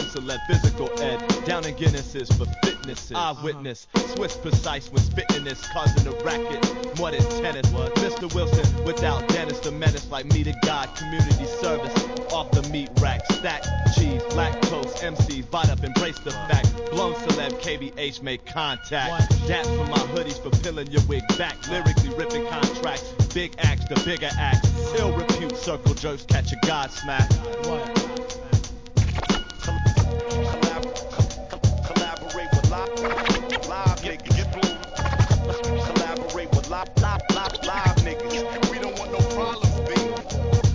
celeb physical ed. Down in Guinness's for fitnesses. Eyewitness, Swiss precise when spitting this, causing a racket. More than tennis. Mr. Wilson without Dennis, the menace like me to God. Community service off the meat rack. Stack cheese, lactose, MCs, bite up, embrace the fact. Blown celeb, KBH make contact. Daps for my hoodies for peeling your wig back. Lyrically ripping contracts. Big acts, the bigger acts. Ill repute, circle jerks, catch a God smack.